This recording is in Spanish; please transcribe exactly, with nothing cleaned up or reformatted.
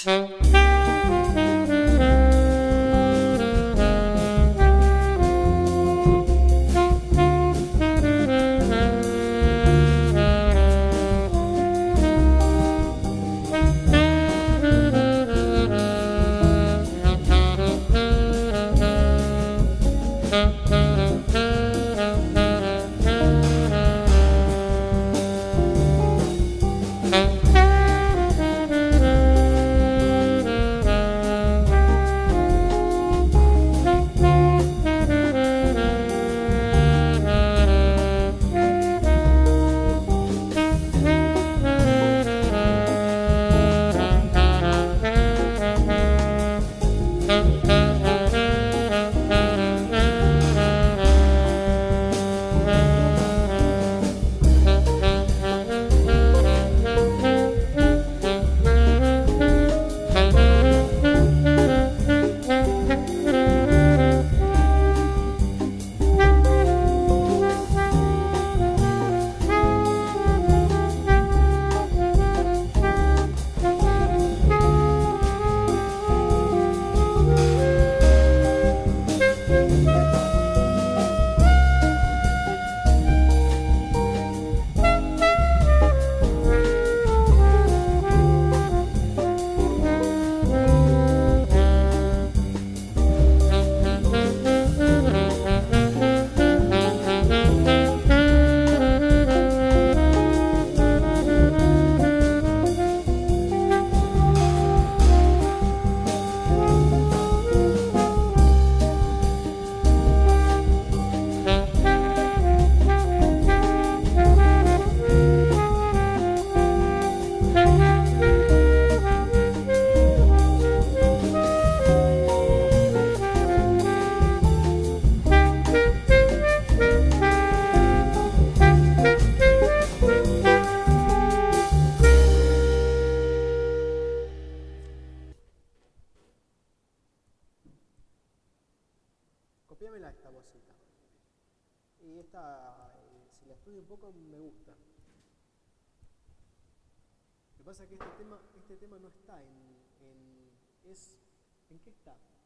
Copiámela esta vocita. Y esta, eh, si la estudio un poco, me gusta. Lo que pasa es que este tema, este tema no está en, en... Es, ¿en qué está?